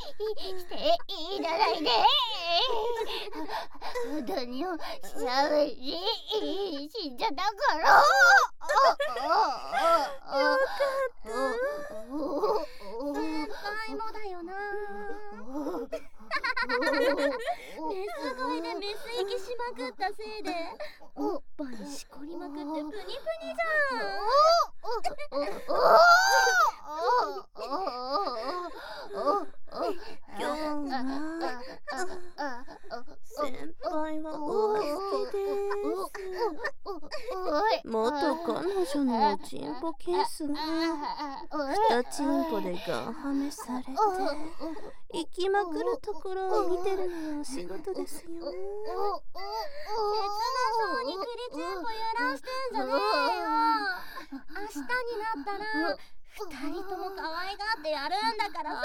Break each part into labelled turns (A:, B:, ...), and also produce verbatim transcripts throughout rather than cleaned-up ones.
A: していらないで。本当に寂しい死んじゃったから。
B: よかった。先輩もだよな。メス声でメス息しまくったせいでおっぱいしこりまくってプニプニじゃん。今日は先輩はお好きです。元彼女のおちんぽケースが二ちんぽでガンハメされて生きまくるところを見てるのがお仕事ですよ。切なそうにクリチンポ揺らしてんじゃねえよ。明日になったら二人とも可愛がってやるんだからさ。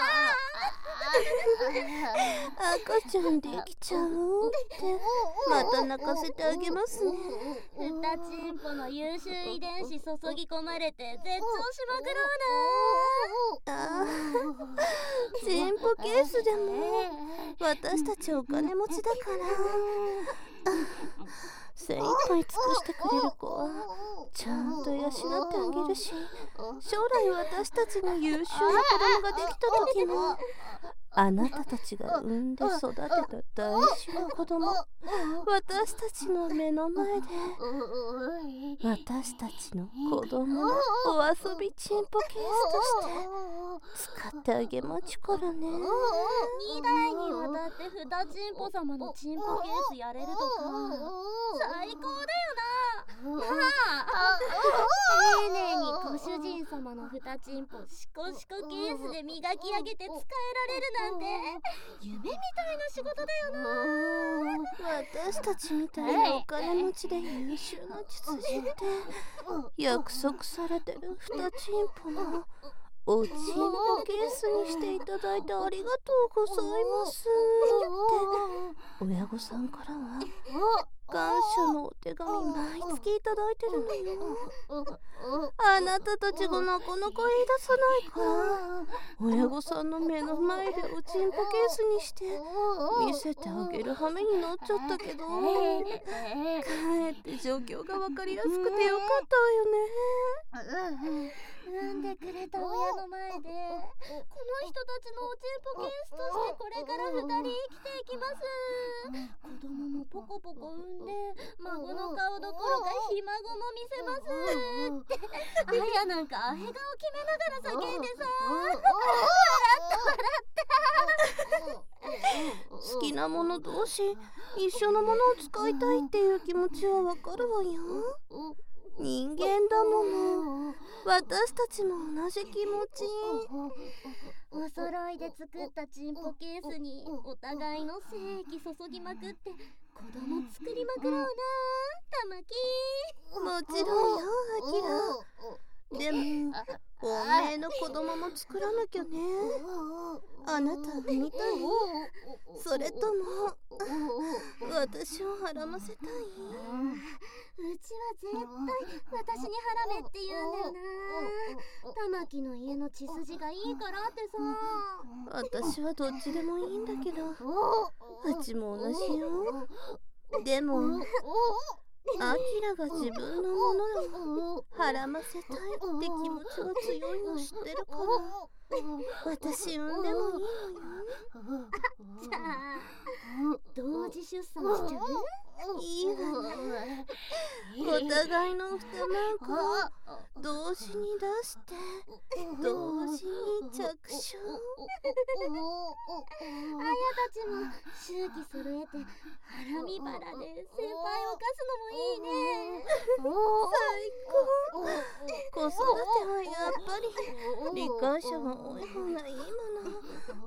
B: 赤ちゃんできちゃうってまた泣かせてあげますね。二ちんぽの優秀遺伝子注ぎ込まれて絶頂しまくろうな。あーちんぽケースでも私たちお金持ちだから精一杯尽くしてくれる子はちゃんと養ってあげるし、将来私たちが優秀な子供ができた時もあなたたちが産んで育てた大事な子供私たちの目の前で私たちの子供のお遊びチンポケースとして使ってあげまちゅからね。にだいにわたってふたちんぽ様のチンポケースやれるとか最高だよな。はあ、丁寧にご主人様のふたちんぽシコシコケースで磨き上げて使えられるなんて夢みたいな仕事だよな。私たちみたいなお金持ちで優秀な実人って約束されてるふたちんぽのおちんぽケースにしていただいてありがとうございますって親御さんからは感謝のお手紙毎月いただいてるのよ。あなたたちがなかなか言い出さないから親御さんの目の前でおちんぽケースにして見せてあげる羽目になっちゃったけどかえって状況が分かりやすくてよかったわよね。産んでくれた親の前でこの人たちのおちんぽケースとしてこれからふたり生きていきます。子供もポコポコ産んで孫の顔どころかひ孫も見せますってあやなんかアヘ顔決めながら叫んでさ笑った笑った好きなもの同士一緒のものを使いたいっていう気持ちはわかるわよ。人間だもの私たちも同じ気持ち。お揃いで作ったチンポケースにお互いの精液注ぎまくって子供作りまくろうな玉木。もちろんよアキラ。でも本命の子供も作らなきゃね。あなた産みたい？それとも私をはらませたい？うちは絶対私にハラメって言うんだよな。玉木の家の血筋がいいからってさ。私はどっちでもいいんだけどうちも同じよ。でもアキラが自分のものをはらませたいって気持ちが強いの知ってるから私産んでもいいのよ。じゃあ同時出産しちゃう？いいわね。お互いの双なんかを同時に出して同時に着床。あやたちも周期揃えてハラミバラで先輩をかすのもいいね。最高。子育てはやっぱり理解者が多い方がいいもの。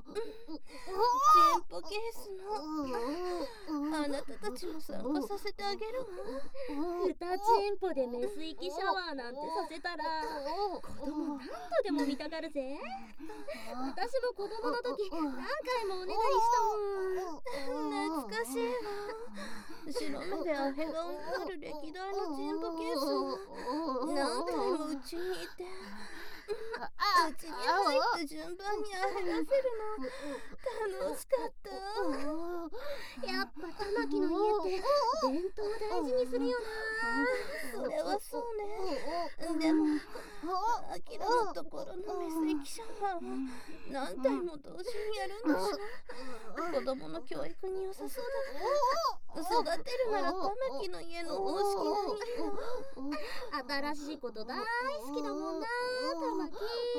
B: チンポケースのあなたたちも参加させてあげるわ。ふたちんぽでメス息シャワーなんてさせたら子供何度でも見たがるぜ。私も子供の時何回もおねだりしたもん。懐かしいわ。白目でアヘ顔になる歴代のチンポケースが何回もうちにいてうちに入った順番に歩ませるの楽しかった。やっぱ玉木の家って伝統を大事にするよな。それはそうね。でもアキラのところのメス駅舎は何体も同時にやるんだしな。子供の教育に良さそうだな。育てるなら玉木の家の方式がいいな。新しいこと大好きだもんな玉木。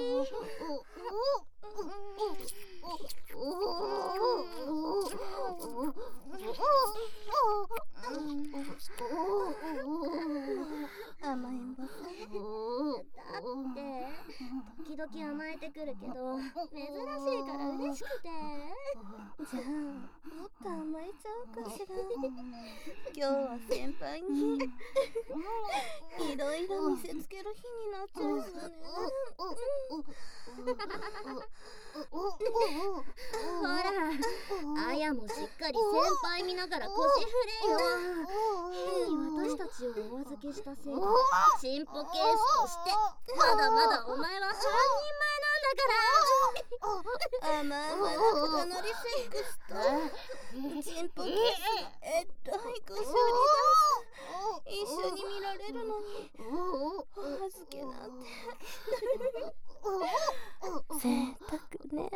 B: 甘えん坊さん。だって時々甘えてくるけど珍しいから嬉しくて。じゃあもっと甘えちゃおうかしら。今日は先輩にいろいろ見せつける日になっちゃうそうね。ほら、あやもしっかり先輩見ながら腰振れよ。変に私たちをお預けしたせいでチンポケースとしてまだまだお前は半人前なんだから。甘々なかなりセックスとチンポケースえっとい腰振り出す一緒に見られるのにお預けなんて贅沢ね。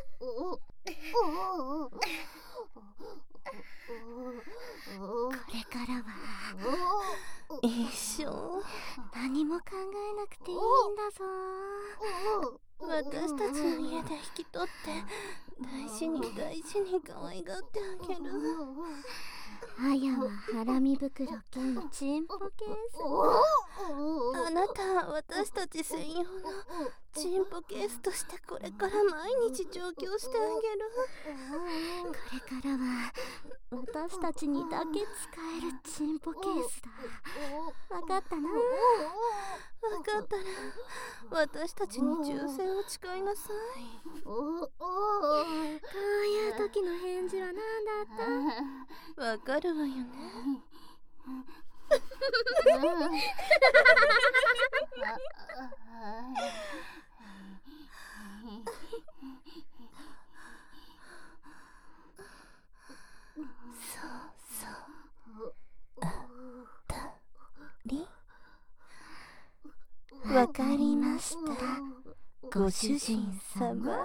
B: これからは一生何も考えなくていいんだぞ。私たちの家で引き取って大事に大事に可愛がってあげる。あやはハラミ袋兼チンポケース。あなたは私たち専用のチンポケースとしてこれから毎日調教してあげる。これからは私たちにだけ使えるチンポケースだ。わかったな。わかったら私たちに忠誠を誓いなさい。こういう時の返事は何だった？わかるわよね。そうそうあったり。わかりました、ご主人様。